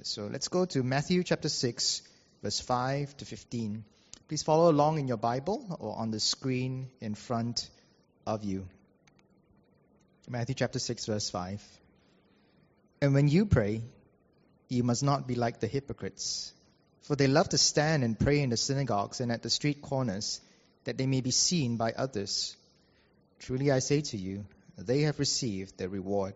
So let's go to Matthew chapter 6, verse 5 to 15. Please follow along in your Bible or on the screen in front of you. Matthew chapter 6, verse 5. And when you pray, you must not be like the hypocrites, for they love to stand and pray in the synagogues and at the street corners, that they may be seen by others. Truly I say to you, they have received their reward.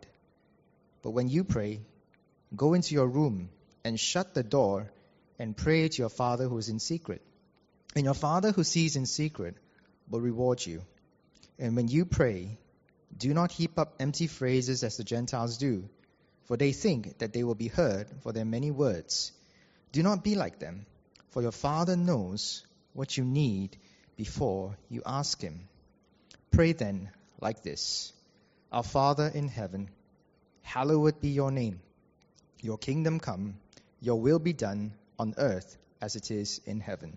But when you pray, go into your room and shut the door and pray to your Father who is in secret. And your Father who sees in secret will reward you. And when you pray, do not heap up empty phrases as the Gentiles do, for they think that they will be heard for their many words. Do not be like them, for your Father knows what you need before you ask Him. Pray then like this: Our Father in heaven, hallowed be your name. Your kingdom come, your will be done on earth as it is in heaven.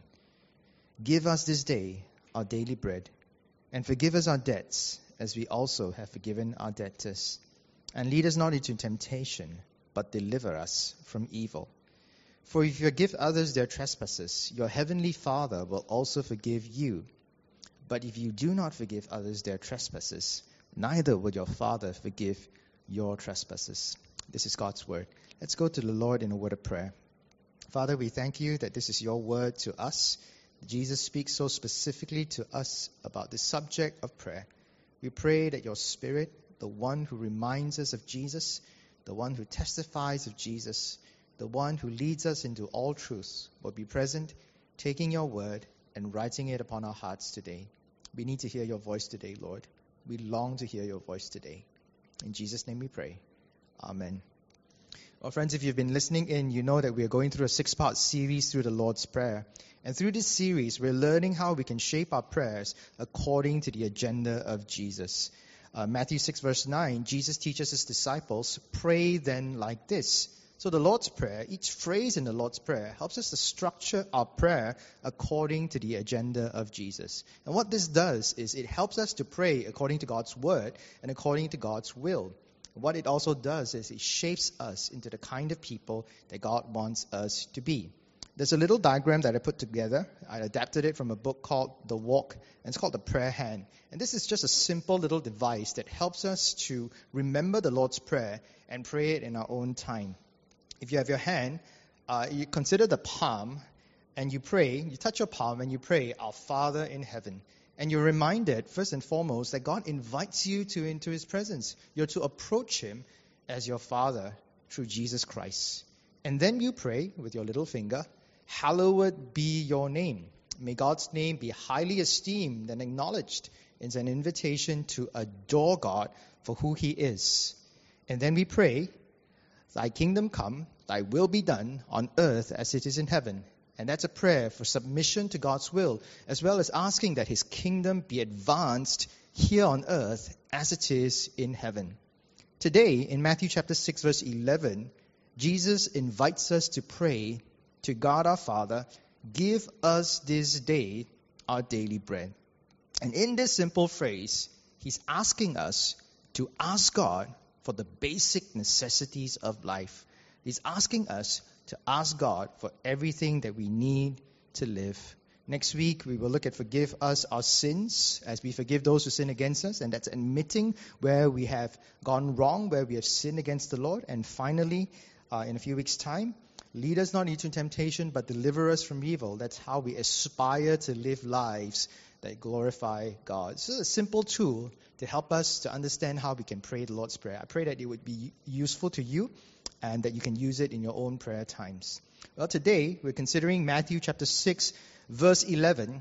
Give us this day our daily bread, and forgive us our debts as we also have forgiven our debtors. And lead us not into temptation, but deliver us from evil. For if you forgive others their trespasses, your heavenly Father will also forgive you. But if you do not forgive others their trespasses, neither will your Father forgive your trespasses. This is God's word. Let's go to the Lord in a word of prayer. Father, we thank you that this is your word to us. Jesus speaks so specifically to us about the subject of prayer. We pray that your Spirit, the one who reminds us of Jesus, the one who testifies of Jesus, the one who leads us into all truth, will be present, taking your word and writing it upon our hearts today. We need to hear your voice today, Lord. We long to hear your voice today. In Jesus' name we pray. Amen. Well, friends, if you've been listening in, you know that we are going through a 6-part series through the Lord's Prayer. And through this series, we're learning how we can shape our prayers according to the agenda of Jesus. Matthew 6, verse 9, Jesus teaches his disciples, pray then like this. So the Lord's Prayer, each phrase in the Lord's Prayer helps us to structure our prayer according to the agenda of Jesus. And what this does is it helps us to pray according to God's word and according to God's will. What it also does is it shapes us into the kind of people that God wants us to be. There's a little diagram that I put together. I adapted it from a book called The Walk, and it's called the Prayer Hand. And this is just a simple little device that helps us to remember the Lord's Prayer and pray it in our own time. If you have your hand, you consider the palm, and you pray, you touch your palm and you pray, Our Father in heaven. And you're reminded, first and foremost, that God invites you into His presence. You're to approach Him as your Father through Jesus Christ. And then you pray with your little finger, Hallowed be your name. May God's name be highly esteemed and acknowledged. It's an invitation to adore God for who He is. And then we pray, Thy kingdom come, Thy will be done on earth as it is in heaven. And that's a prayer for submission to God's will, as well as asking that His kingdom be advanced here on earth as it is in heaven. Today, in Matthew chapter 6, verse 11, Jesus invites us to pray to God our Father, give us this day our daily bread. And in this simple phrase, He's asking us to ask God for the basic necessities of life. He's asking us to ask God for everything that we need to live. Next week, we will look at forgive us our sins as we forgive those who sin against us. And that's admitting where we have gone wrong, where we have sinned against the Lord. And finally, in a few weeks' time, lead us not into temptation, but deliver us from evil. That's how we aspire to live lives that glorify God. So it's a simple tool to help us to understand how we can pray the Lord's Prayer. I pray that it would be useful to you and that you can use it in your own prayer times. Well, today we're considering Matthew chapter 6, verse 11.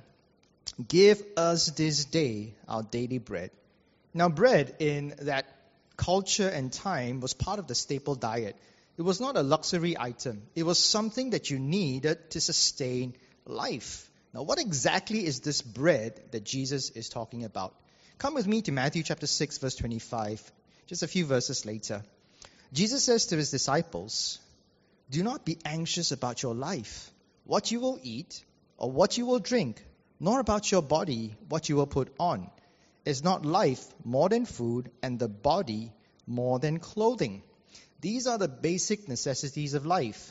Give us this day our daily bread. Now, bread in that culture and time was part of the staple diet. It was not a luxury item. It was something that you needed to sustain life. Now, what exactly is this bread that Jesus is talking about? Come with me to Matthew chapter 6, verse 25. Just a few verses later. Jesus says to his disciples, do not be anxious about your life, what you will eat or what you will drink, nor about your body, what you will put on. Is not life more than food and the body more than clothing? These are the basic necessities of life.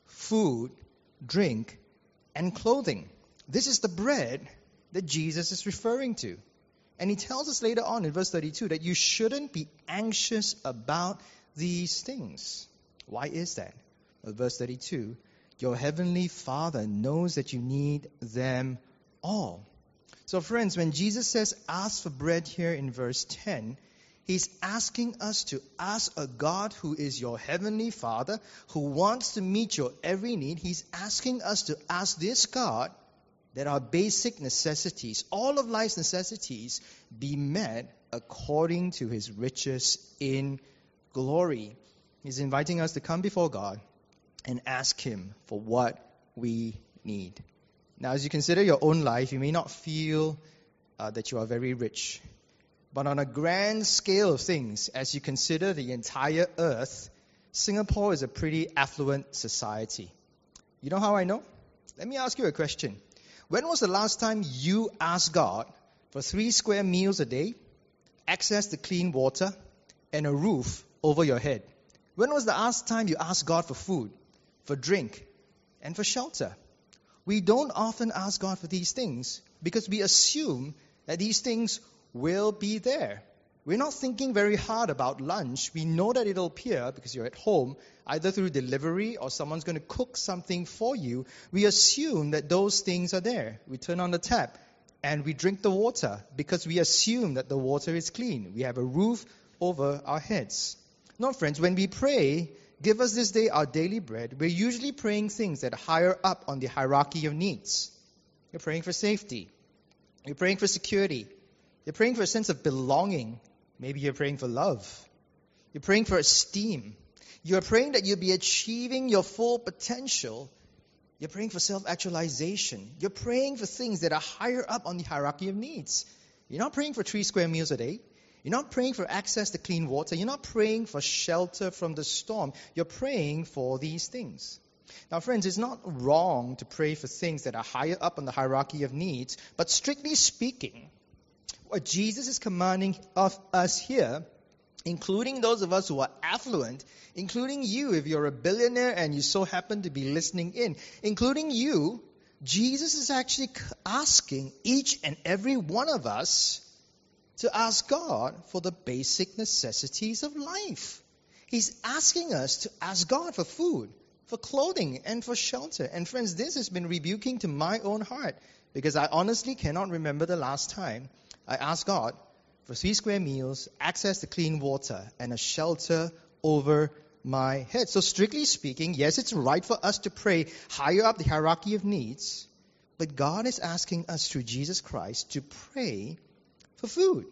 food, drink, and clothing. This is the bread that Jesus is referring to. And he tells us later on in verse 32 that you shouldn't be anxious about these things. Why is that? Well, verse 32, your heavenly Father knows that you need them all. So friends, when Jesus says ask for bread here in verse 10, he's asking us to ask a God who is your heavenly Father, who wants to meet your every need. He's asking us to ask this God that our basic necessities, all of life's necessities, be met according to his riches in glory. He's inviting us to come before God and ask him for what we need. Now, as you consider your own life, you may not feel that you are very rich. But on a grand scale of things, as you consider the entire earth, Singapore is a pretty affluent society. You know how I know? Let me ask you a question. When was the last time you asked God for 3 square meals a day, access to clean water, and a roof over your head? When was the last time you asked God for food, for drink, and for shelter? We don't often ask God for these things because we assume that these things will be there. We're not thinking very hard about lunch. We know that it'll appear because you're at home, either through delivery or someone's going to cook something for you. We assume that those things are there. We turn on the tap and we drink the water because we assume that the water is clean. We have a roof over our heads. No, friends, when we pray, give us this day our daily bread, we're usually praying things that are higher up on the hierarchy of needs. You're praying for safety. You're praying for security. You're praying for a sense of belonging. Maybe you're praying for love. You're praying for esteem. You're praying that you'll be achieving your full potential. You're praying for self-actualization. You're praying for things that are higher up on the hierarchy of needs. You're not praying for 3 square meals a day. You're not praying for access to clean water. You're not praying for shelter from the storm. You're praying for these things. Now, friends, it's not wrong to pray for things that are higher up on the hierarchy of needs, but strictly speaking, what Jesus is commanding of us here, including those of us who are affluent, including you if you're a billionaire and you so happen to be listening in, including you, Jesus is actually asking each and every one of us to ask God for the basic necessities of life. He's asking us to ask God for food, for clothing, and for shelter. And friends, this has been rebuking to my own heart because I honestly cannot remember the last time I asked God for 3 square meals, access to clean water, and a shelter over my head. So strictly speaking, yes, it's right for us to pray higher up the hierarchy of needs, but God is asking us through Jesus Christ to pray for food,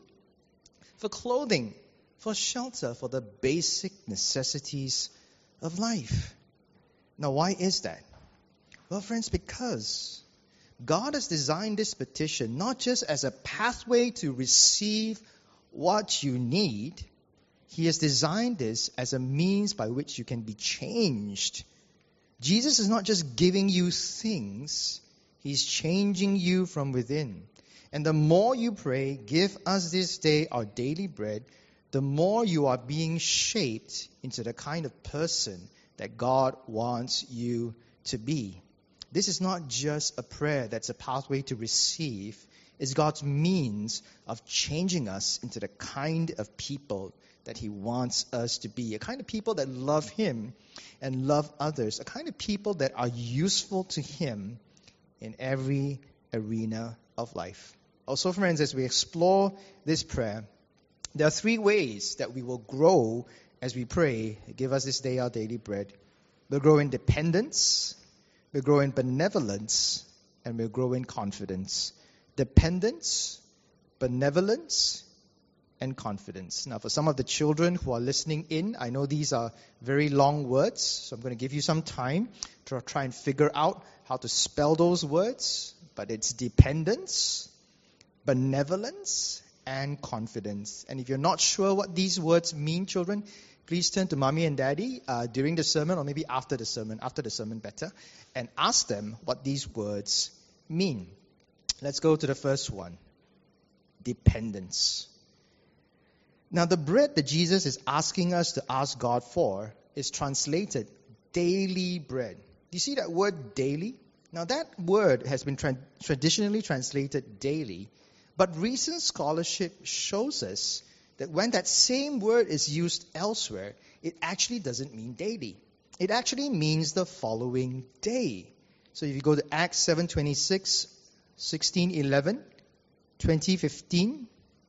for clothing, for shelter, for the basic necessities of life. Now, why is that? Well, friends, because God has designed this petition not just as a pathway to receive what you need. He has designed this as a means by which you can be changed. Jesus is not just giving you things, he's changing you from within. And the more you pray, give us this day our daily bread, the more you are being shaped into the kind of person that God wants you to be. This is not just a prayer that's a pathway to receive. It's God's means of changing us into the kind of people that he wants us to be. A kind of people that love him and love others. A kind of people that are useful to him in every arena of life. Also, friends, as we explore this prayer, there are 3 ways that we will grow as we pray, give us this day our daily bread. We'll grow in dependence, we'll grow in benevolence, and we'll grow in confidence. Dependence, benevolence, and confidence. Now, for some of the children who are listening in, I know these are very long words, so I'm going to give you some time to try and figure out how to spell those words. But it's dependence, benevolence, and confidence. And if you're not sure what these words mean, children, please turn to mommy and daddy during the sermon, or maybe after the sermon better, and ask them what these words mean. Let's go to the first one, dependence. Now, the bread that Jesus is asking us to ask God for is translated daily bread. You see that word daily? Now that word has been traditionally translated daily, but recent scholarship shows us that when that same word is used elsewhere, it actually doesn't mean daily. It actually means the following day. So if you go to Acts 7:26, 16:11, 20:15,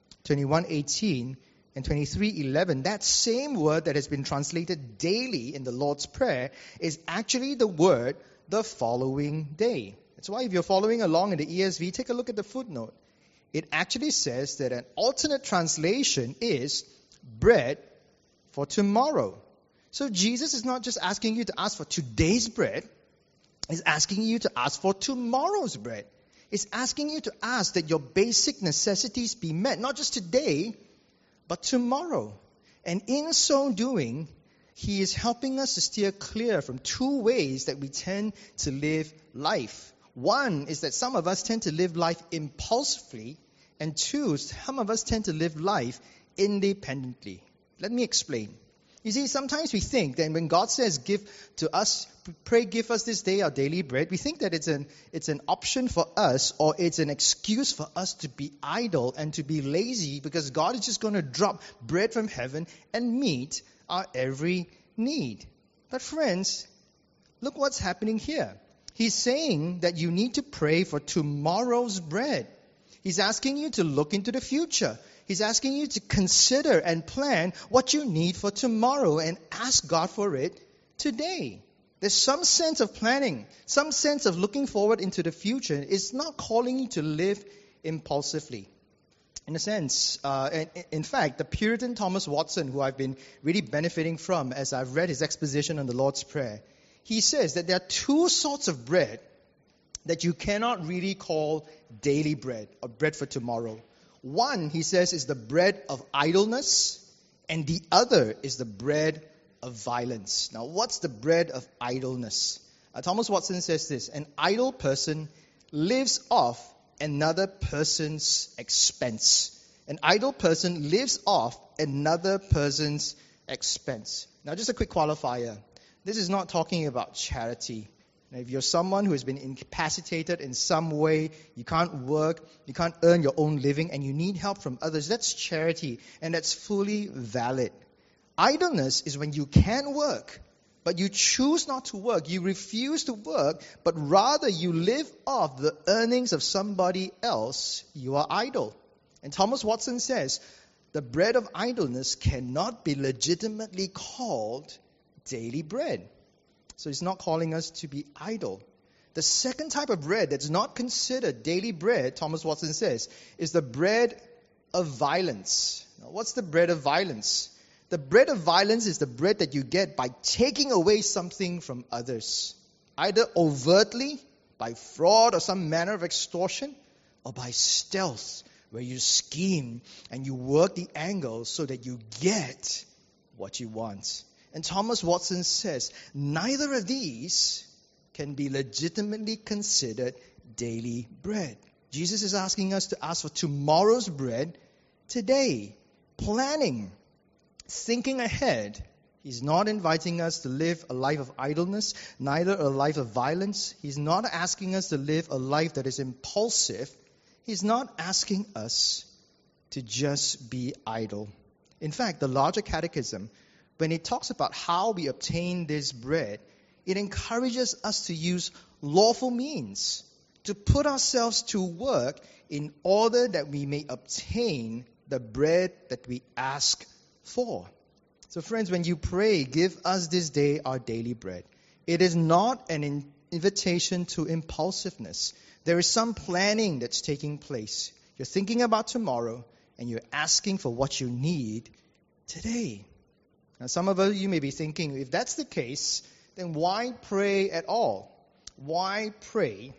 21:18, and 23:11, that same word that has been translated daily in the Lord's Prayer is actually the word the following day. That's why if you're following along in the ESV, take a look at the footnote. It actually says that an alternate translation is bread for tomorrow. So Jesus is not just asking you to ask for today's bread, he's asking you to ask for tomorrow's bread. It's asking you to ask that your basic necessities be met, not just today, but tomorrow. And in so doing, he is helping us to steer clear from two ways that we tend to live life. One is that some of us tend to live life impulsively, and two, some of us tend to live life independently. Let me explain. You see, sometimes we think that when God says, give to us, pray, give us this day our daily bread, we think that it's an option for us, or it's an excuse for us to be idle and to be lazy, because God is just going to drop bread from heaven and meet our every need. But friends, look what's happening here. He's saying that you need to pray for tomorrow's bread. He's asking you to look into the future. He's asking you to consider and plan what you need for tomorrow and ask God for it today. There's some sense of planning, some sense of looking forward into the future. It's not calling you to live impulsively. In a sense, in fact, the Puritan Thomas Watson, who I've been really benefiting from as I've read his exposition on the Lord's Prayer, he says that there are two sorts of bread that you cannot really call daily bread or bread for tomorrow. One, he says, is the bread of idleness, and the other is the bread of violence. Now, what's the bread of idleness? Thomas Watson says this: an idle person lives off another person's expense. An idle person lives off another person's expense. Now, just a quick qualifier. This is not talking about charity. Now, if you're someone who has been incapacitated in some way, you can't work, you can't earn your own living, and you need help from others, that's charity, and that's fully valid. Idleness is when you can work, but you choose not to work. You refuse to work, but rather you live off the earnings of somebody else. You are idle. And Thomas Watson says, the bread of idleness cannot be legitimately called daily bread. So he's not calling us to be idle. The second type of bread that's not considered daily bread, Thomas Watson says, is the bread of violence. Now, what's the bread of violence? The bread of violence is the bread that you get by taking away something from others, either overtly, by fraud or some manner of extortion, or by stealth, where you scheme and you work the angle so that you get what you want. And Thomas Watson says, neither of these can be legitimately considered daily bread. Jesus is asking us to ask for tomorrow's bread today. Planning, thinking ahead. He's not inviting us to live a life of idleness, neither a life of violence. He's not asking us to live a life that is impulsive. He's not asking us to just be idle. In fact, the larger catechism, when it talks about how we obtain this bread, it encourages us to use lawful means, to put ourselves to work in order that we may obtain the bread that we ask for. So friends, when you pray, give us this day our daily bread, it is not an invitation to impulsiveness. There is some planning that's taking place. You're thinking about tomorrow, and you're asking for what you need today. Now, some of you may be thinking, if that's the case, then why pray at all? Why pray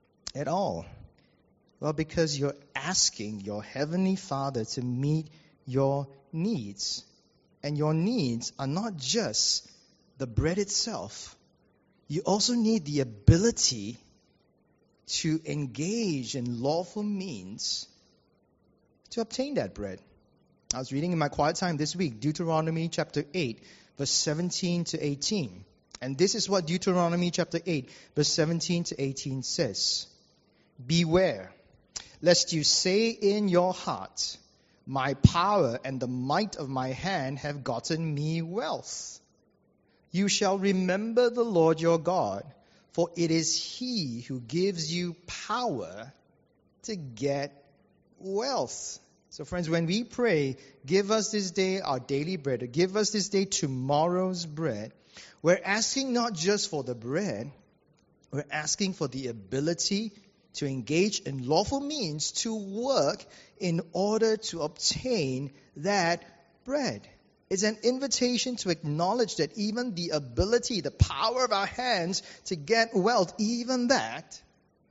at all? Well, because you're asking your Heavenly Father to meet your needs. And your needs are not just the bread itself. You also need the ability to engage in lawful means to obtain that bread. I was reading in my quiet time this week, Deuteronomy chapter 8, verse 17 to 18. And this is what Deuteronomy chapter 8, verse 17 to 18 says. Beware, lest you say in your heart, my power and the might of my hand have gotten me wealth. You shall remember the Lord your God, for it is He who gives you power to get wealth. So friends, when we pray, give us this day our daily bread, or give us this day tomorrow's bread, we're asking not just for the bread, we're asking for the ability to engage in lawful means to work in order to obtain that bread. It's an invitation to acknowledge that even the ability, the power of our hands to get wealth, even that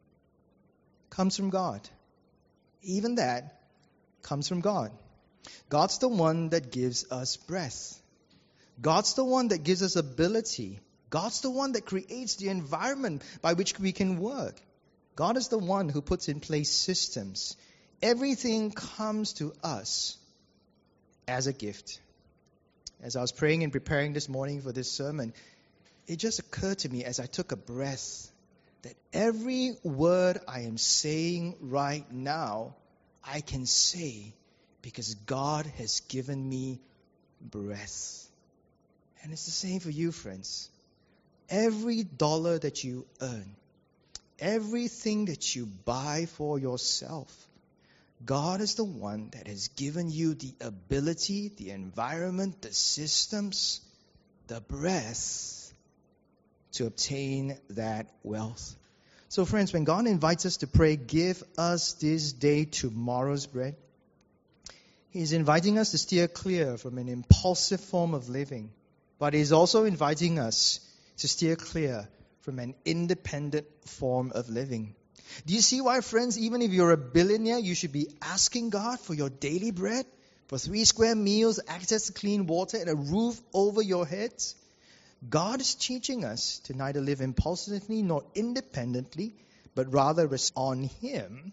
comes from God. Even that comes from God. God's the one that gives us breath. God's the one that gives us ability. God's the one that creates the environment by which we can work. God is the one who puts in place systems. Everything comes to us as a gift. As I was praying and preparing this morning for this sermon, it just occurred to me as I took a breath that every word I am saying right now, I can say because God has given me breath. And it's the same for you, friends. Every dollar that you earn, everything that you buy for yourself, God is the one that has given you the ability, the environment, the systems, the breath to obtain that wealth. So friends, when God invites us to pray, give us this day tomorrow's bread, He's inviting us to steer clear from an impulsive form of living, but He's also inviting us to steer clear from an independent form of living. Do you see why, friends, even if you're a billionaire, you should be asking God for your daily bread, for 3 square meals, access to clean water, and a roof over your heads? God is teaching us to neither live impulsively nor independently, but rather rest on Him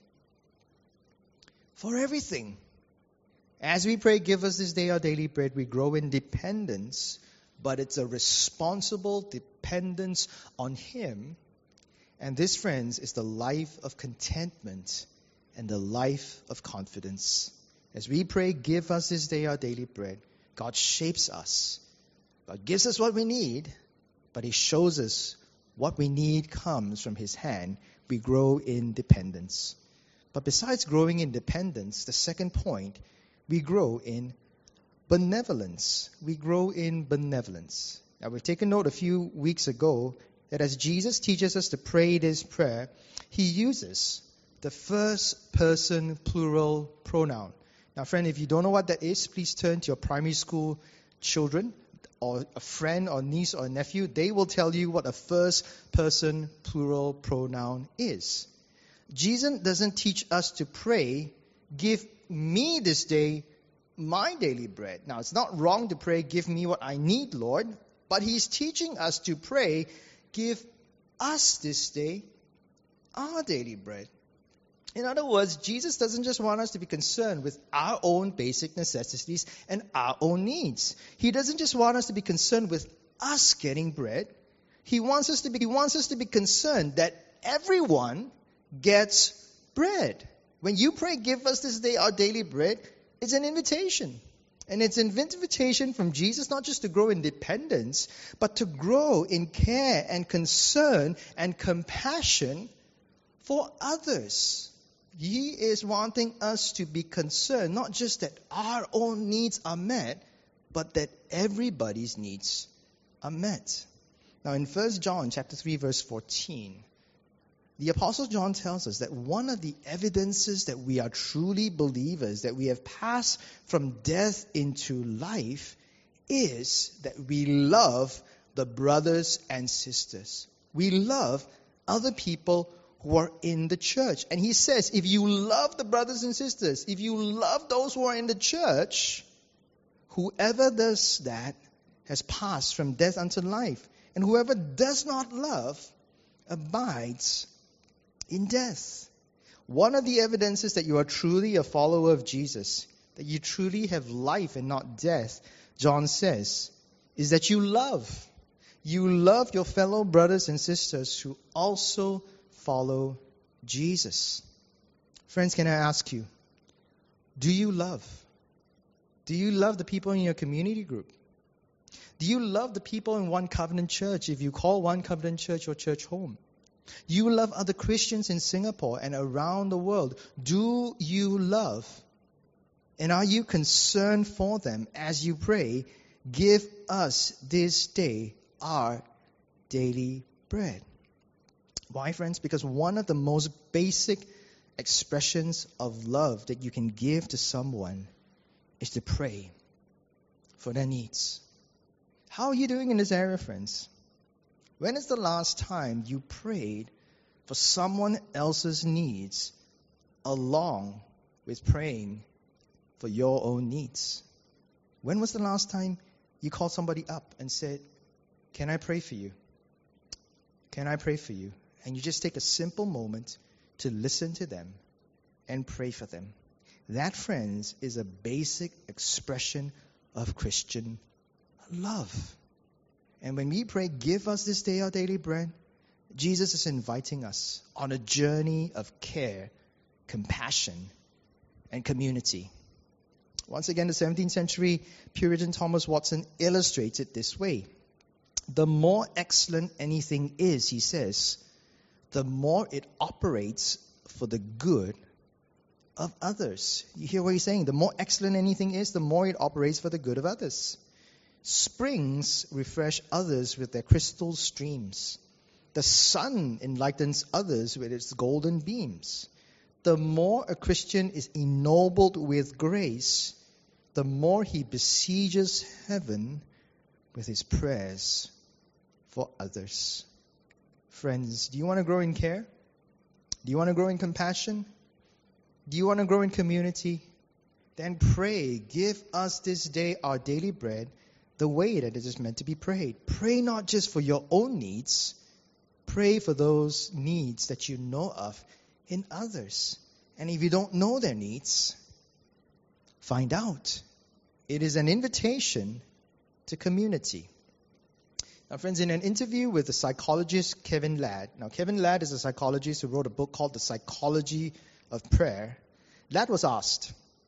for everything. As we pray, give us this day our daily bread, we grow in dependence, but it's a responsible dependence on Him. And this, friends, is the life of contentment and the life of confidence. As we pray, give us this day our daily bread, God shapes us. God gives us what we need, but He shows us what we need comes from His hand. We grow in dependence. But besides growing in dependence, the second point, we grow in benevolence. We grow in benevolence. Now, we've taken note a few weeks ago that as Jesus teaches us to pray this prayer, He uses the first person plural pronoun. Now, friend, if you don't know what that is, please turn to your primary school children or a friend or niece or nephew. They will tell you what a first person plural pronoun is. Jesus doesn't teach us to pray, give me this day my daily bread. Now, it's not wrong to pray, give me what I need, Lord, but He's teaching us to pray, give us this day our daily bread. In other words, Jesus doesn't just want us to be concerned with our own basic necessities and our own needs. He doesn't just want us to be concerned with us getting bread. He wants us to be concerned that everyone gets bread. When you pray, give us this day our daily bread, it's an invitation. And it's an invitation from Jesus not just to grow in dependence, but to grow in care and concern and compassion for others. He is wanting us to be concerned, not just that our own needs are met, but that everybody's needs are met. Now in 1 John chapter 3, verse 14, the Apostle John tells us that one of the evidences that we are truly believers, that we have passed from death into life, is that we love the brothers and sisters. We love other people who are in the church. And he says, if you love the brothers and sisters, if you love those who are in the church, whoever does that has passed from death unto life. And whoever does not love abides in death. One of the evidences that you are truly a follower of Jesus, that you truly have life and not death, John says, is that you love. you love your fellow brothers and sisters who also follow Jesus. Friends, can I ask you, do you love? Do you love the people in your community group? Do you love the people in One Covenant Church, if you call One Covenant Church your church home? You love other Christians in Singapore and around the world. Do you love? And are you concerned for them as you pray, give us this day our daily bread? Why, friends? Because one of the most basic expressions of love that you can give to someone is to pray for their needs. How are you doing in this area, friends? When is the last time you prayed for someone else's needs along with praying for your own needs? When was the last time you called somebody up and said, can I pray for you? Can I pray for you? And you just take a simple moment to listen to them and pray for them. That, friends, is a basic expression of Christian love. And when we pray, give us this day our daily bread, Jesus is inviting us on a journey of care, compassion, and community. Once again, the 17th century Puritan Thomas Watson illustrates it this way. The more excellent anything is, he says, the more it operates for the good of others. You hear what he's saying? The more excellent anything is, the more it operates for the good of others. Springs refresh others with their crystal streams. The sun enlightens others with its golden beams. The more a Christian is ennobled with grace, the more he besieges heaven with his prayers for others. Friends, do you want to grow in care? Do you want to grow in compassion? Do you want to grow in community? Then pray, give us this day our daily bread, the way that it is meant to be prayed. Pray not just for your own needs, pray for those needs that you know of in others. And if you don't know their needs, find out. It is an invitation to community. Now, friends, in an interview with the psychologist Kevin Ladd, now Kevin Ladd is a psychologist who wrote a book called The Psychology of Prayer. Ladd was asked,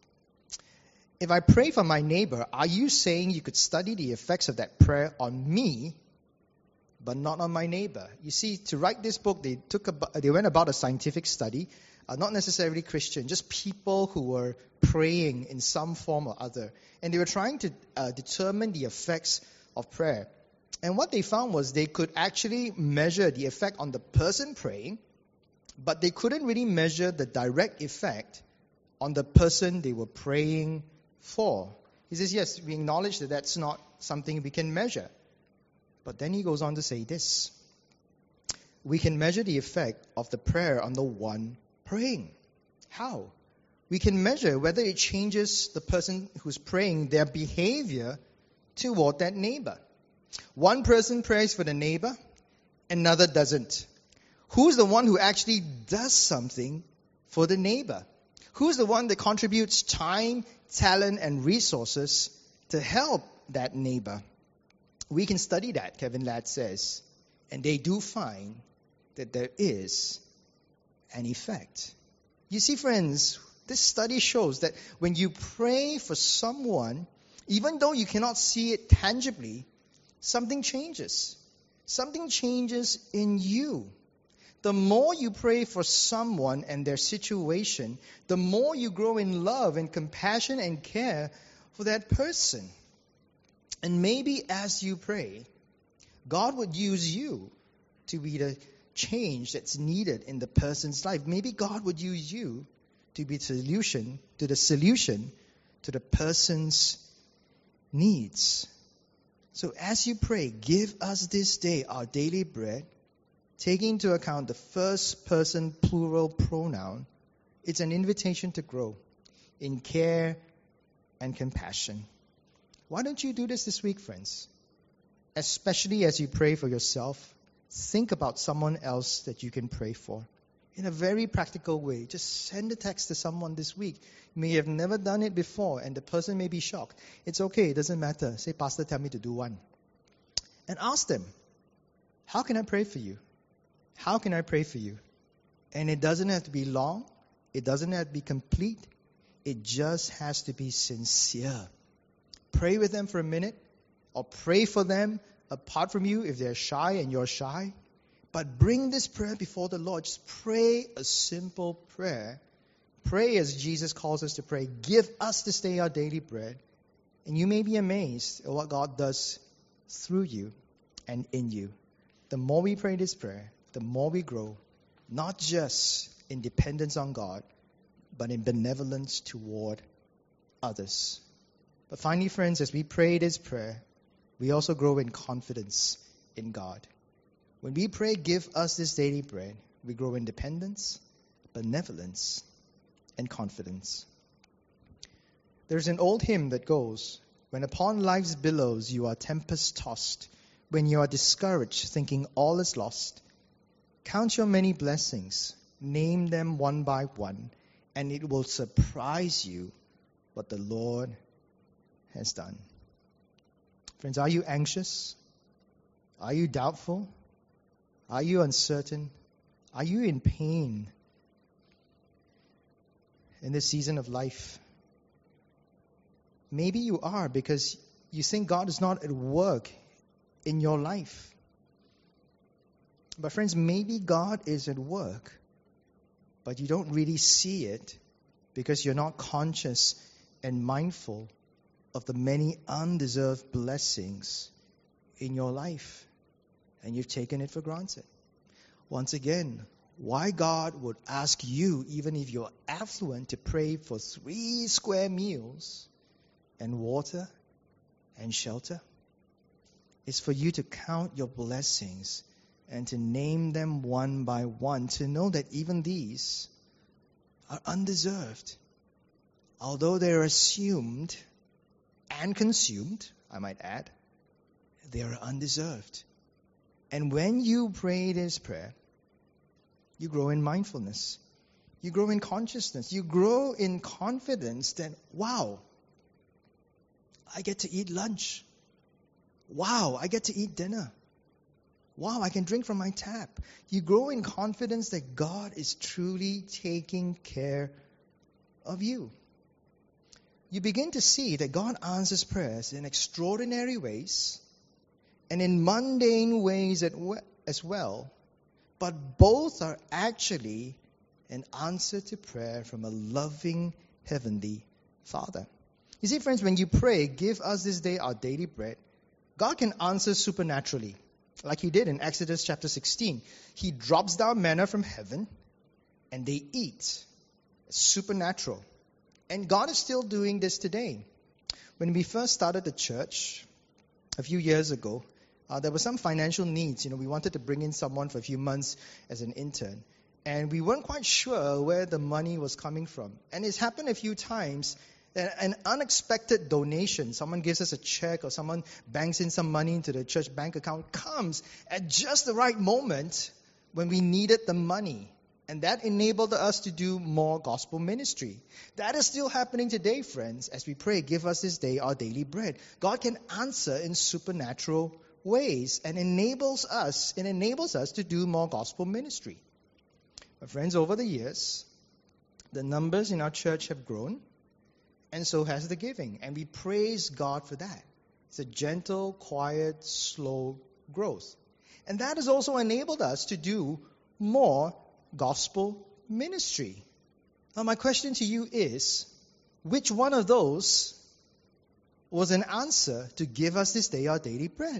if I pray for my neighbor, are you saying you could study the effects of that prayer on me, but not on my neighbor? You see, to write this book, they went about a scientific study, not necessarily Christian, just people who were praying in some form or other. And they were trying to determine the effects of prayer. And what they found was they could actually measure the effect on the person praying, but they couldn't really measure the direct effect on the person they were praying for. He says, yes, we acknowledge that that's not something we can measure. But then he goes on to say this. We can measure the effect of the prayer on the one praying. How? We can measure whether it changes the person who's praying, their behavior toward that neighbor. One person prays for the neighbor, another doesn't. Who's the one who actually does something for the neighbor? Who's the one that contributes time, talent, and resources to help that neighbor? We can study that, Kevin Ladd says. And they do find that there is an effect. You see, friends, this study shows that when you pray for someone, even though you cannot see it tangibly, something changes. Something changes in you. The more you pray for someone and their situation, the more you grow in love and compassion and care for that person. And maybe as you pray, God would use you to be the change that's needed in the person's life. Maybe God would use you to be the solution to the person's needs. So as you pray, give us this day our daily bread, taking into account the first person plural pronoun, it's an invitation to grow in care and compassion. Why don't you do this week, friends? Especially as you pray for yourself, think about someone else that you can pray for in a very practical way. Just send a text to someone this week. You may have never done it before, and the person may be shocked. It's okay, it doesn't matter. Say, Pastor, tell me to do one. And ask them, how can I pray for you? How can I pray for you? And it doesn't have to be long. It doesn't have to be complete. It just has to be sincere. Pray with them for a minute, or pray for them apart from you if they're shy and you're shy. But bring this prayer before the Lord. Just pray a simple prayer. Pray as Jesus calls us to pray. Give us this day our daily bread. And you may be amazed at what God does through you and in you. The more we pray this prayer, the more we grow, not just in dependence on God, but in benevolence toward others. But finally, friends, as we pray this prayer, we also grow in confidence in God. When we pray, give us this daily bread, we grow in dependence, benevolence, and confidence. There's an old hymn that goes, when upon life's billows you are tempest-tossed, when you are discouraged, thinking all is lost, count your many blessings, name them one by one, and it will surprise you what the Lord has done. Friends, are you anxious? Are you doubtful? Are you uncertain? Are you in pain in this season of life? Maybe you are because you think God is not at work in your life. But friends, maybe God is at work, but you don't really see it because you're not conscious and mindful of the many undeserved blessings in your life, and you've taken it for granted. Once again, why God would ask you, even if you're affluent, to pray for 3 square meals and water and shelter is for you to count your blessings and to name them one by one, to know that even these are undeserved. Although they're assumed and consumed, I might add, they are undeserved. And when you pray this prayer, you grow in mindfulness. You grow in consciousness. You grow in confidence that, wow, I get to eat lunch. Wow, I get to eat dinner. Wow, I can drink from my tap. You grow in confidence that God is truly taking care of you. You begin to see that God answers prayers in extraordinary ways and in mundane ways as well. But both are actually an answer to prayer from a loving Heavenly Father. You see, friends, when you pray, give us this day our daily bread, God can answer supernaturally, like He did in Exodus chapter 16. He drops down manna from heaven, and they eat. It's supernatural. And God is still doing this today. When we first started the church a few years ago, there were some financial needs. We wanted to bring in someone for a few months as an intern. And we weren't quite sure where the money was coming from. And it's happened a few times that an unexpected donation, someone gives us a check or someone banks in some money into the church bank account, comes at just the right moment when we needed the money. And that enabled us to do more gospel ministry. That is still happening today, friends, as we pray, give us this day our daily bread. God can answer in supernatural ways and enables us to do more gospel ministry. But friends, over the years, the numbers in our church have grown, and so has the giving. And we praise God for that. It's a gentle, quiet, slow growth. And that has also enabled us to do more gospel ministry. Now, my question to you is, which one of those was an answer to give us this day our daily bread?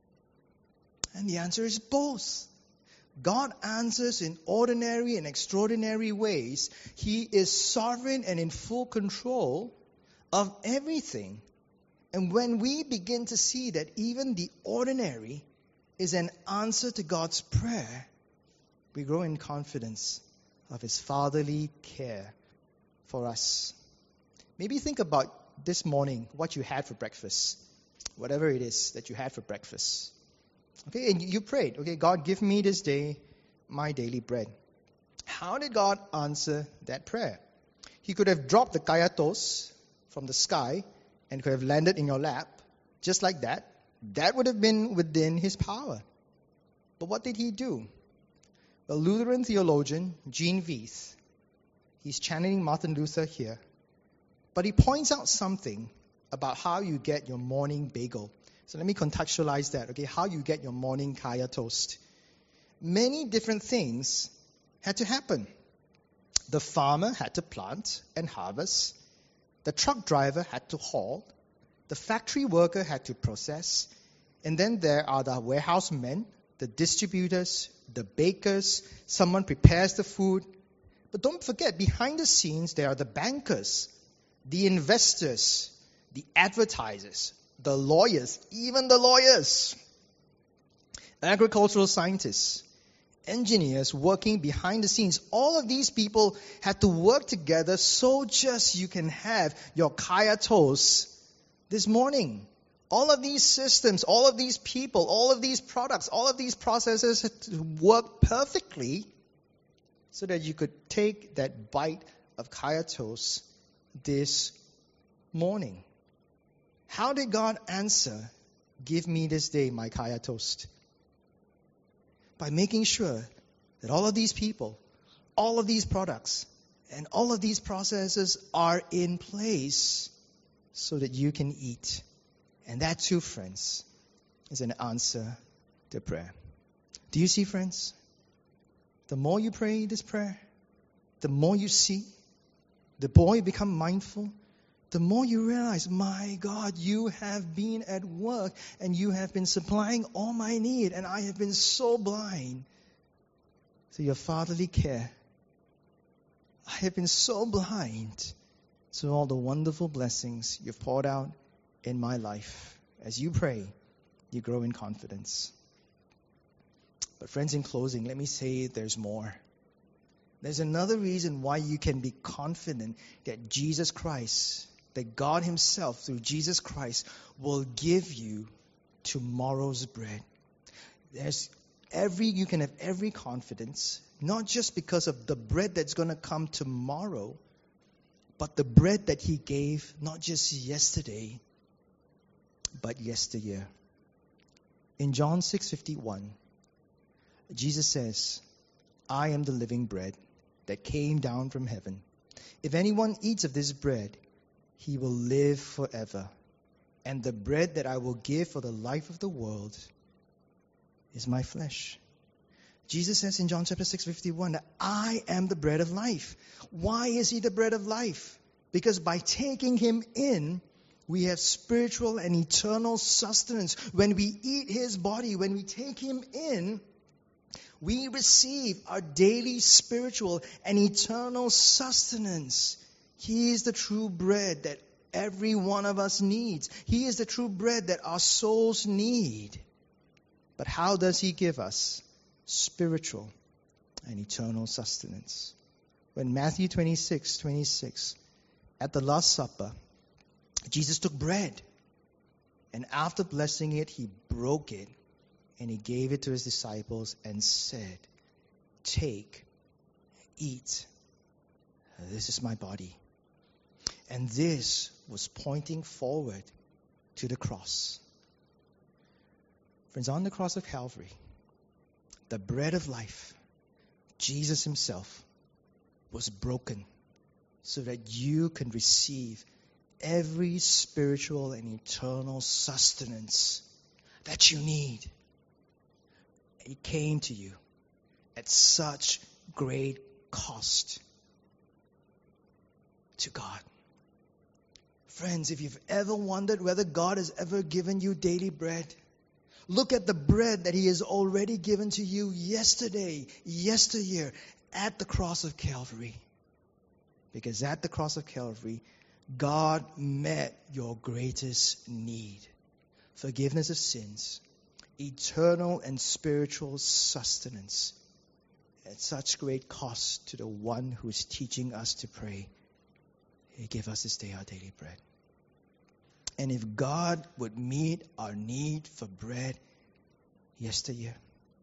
And the answer is both. God answers in ordinary and extraordinary ways. He is sovereign and in full control of everything. And when we begin to see that even the ordinary is an answer to God's prayer, we grow in confidence of His fatherly care for us. Maybe think about this morning what you had for breakfast. Whatever it is that you had for breakfast. Okay, and you prayed, okay, God, give me this day my daily bread. How did God answer that prayer? He could have dropped the kaya toast from the sky and could have landed in your lap just like that. That would have been within His power. But what did he do? The Lutheran theologian Gene Veith, he's channeling Martin Luther here, but he points out something about how you get your morning bagel. So let me contextualize that, okay? How you get your morning kaya toast. Many different things had to happen. The farmer had to plant and harvest. The truck driver had to haul. The factory worker had to process. And then there are the warehouse men, the distributors, the bakers. Someone prepares the food. But don't forget, behind the scenes, there are the bankers, the investors, the advertisers, the lawyers, even the lawyers, agricultural scientists, engineers working behind the scenes. All of these people had to work together so just you can have your kaya toast this morning. All of these systems, all of these people, all of these products, all of these processes had to work perfectly so that you could take that bite of kaya toast this morning. How did God answer, "Give me this day my kaya toast"? By making sure that all of these people, all of these products, and all of these processes are in place so that you can eat. And that too, friends, is an answer to prayer. Do you see, friends? The more you pray this prayer, the more you see, the more you become mindful, the more you realize, my God, you have been at work and you have been supplying all my need, and I have been so blind to your fatherly care. I have been so blind to all the wonderful blessings you've poured out in my life. As you pray, you grow in confidence. But friends, in closing, let me say there's more. There's another reason why you can be confident that Jesus Christ, that God Himself, through Jesus Christ, will give you tomorrow's bread. You can have every confidence, not just because of the bread that's going to come tomorrow, but the bread that He gave not just yesterday, but yesteryear. In John 6:51, Jesus says, "I am the living bread that came down from heaven. If anyone eats of this bread, he will live forever. And the bread that I will give for the life of the world is my flesh." Jesus says in John chapter 6:51 that I am the bread of life. Why is He the bread of life? Because by taking Him in, we have spiritual and eternal sustenance. When we eat His body, when we take Him in, we receive our daily spiritual and eternal sustenance. He is the true bread that every one of us needs. He is the true bread that our souls need. But how does He give us spiritual and eternal sustenance? When Matthew 26:26, at the Last Supper, Jesus took bread, and after blessing it, He broke it, and He gave it to His disciples and said, "Take, eat. This is my body." And this was pointing forward to the cross. Friends, on the cross of Calvary, the bread of life, Jesus Himself, was broken so that you can receive every spiritual and eternal sustenance that you need. It came to you at such great cost to God. Friends, if you've ever wondered whether God has ever given you daily bread, look at the bread that He has already given to you yesterday, yesteryear, at the cross of Calvary. Because at the cross of Calvary, God met your greatest need. Forgiveness of sins, eternal and spiritual sustenance, at such great cost to the one who is teaching us to pray. He gave us this day our daily bread. And if God would meet our need for bread yesteryear,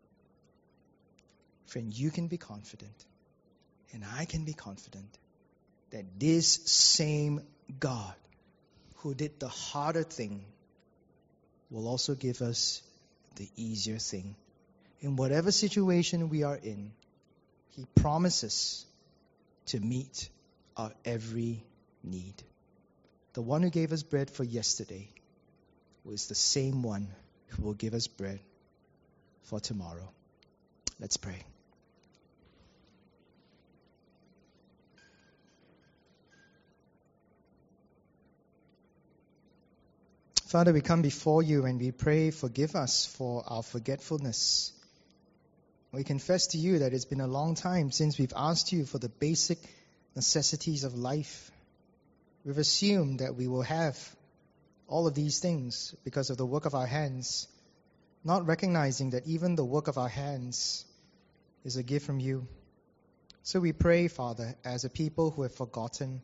friend, you can be confident, and I can be confident, that this same God who did the harder thing will also give us the easier thing. in whatever situation we are in, He promises to meet our every need. The one who gave us bread for yesterday was the same one who will give us bread for tomorrow. Let's pray. Father, we come before you and we pray, forgive us for our forgetfulness. We confess to you that it's been a long time since we've asked you for the basic necessities of life. We've assumed that we will have all of these things because of the work of our hands, not recognizing that even the work of our hands is a gift from you. So we pray, Father, as a people who have forgotten,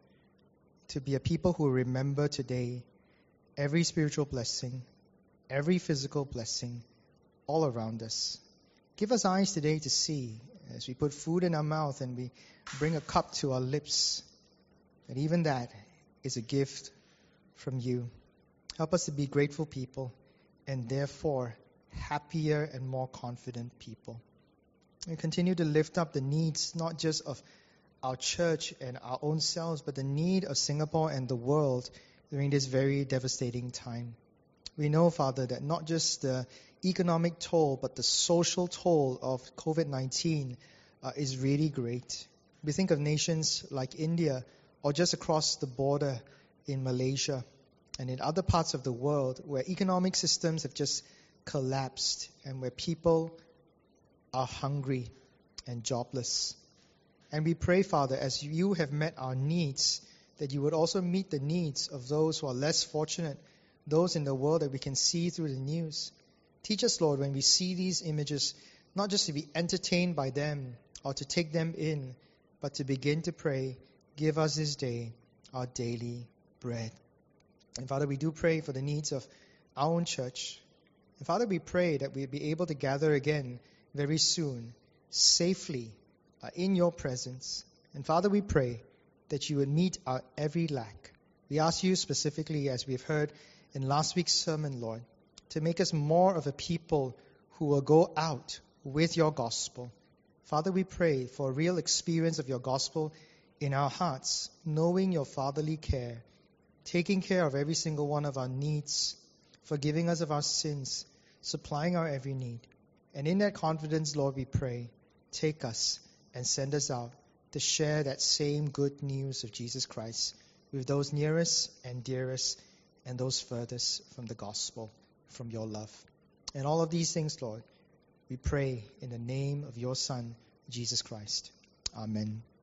to be a people who remember today every spiritual blessing, every physical blessing all around us. Give us eyes today to see as we put food in our mouth and we bring a cup to our lips, that even that is a gift from you. Help us to be grateful people and therefore happier and more confident people. We continue to lift up the needs not just of our church and our own selves, but the need of Singapore and the world during this very devastating time. We know, Father, that not just the economic toll, but the social toll of COVID-19 is really great. We think of nations like India or just across the border in Malaysia and in other parts of the world where economic systems have just collapsed and where people are hungry and jobless. And we pray, Father, as you have met our needs, that you would also meet the needs of those who are less fortunate, those in the world that we can see through the news. Teach us, Lord, when we see these images, not just to be entertained by them or to take them in, but to begin to pray, give us this day our daily bread. And Father, we do pray for the needs of our own church. And Father, we pray that we'll be able to gather again very soon, safely, in your presence. And Father, we pray that you would meet our every lack. We ask you specifically, as we've heard in last week's sermon, Lord, to make us more of a people who will go out with your gospel. Father, we pray for a real experience of your gospel in our hearts, knowing your fatherly care, taking care of every single one of our needs, forgiving us of our sins, supplying our every need. And in that confidence, Lord, we pray, take us and send us out to share that same good news of Jesus Christ with those nearest and dearest and those furthest from the gospel, from your love. And all of these things, Lord, we pray in the name of your Son, Jesus Christ. Amen.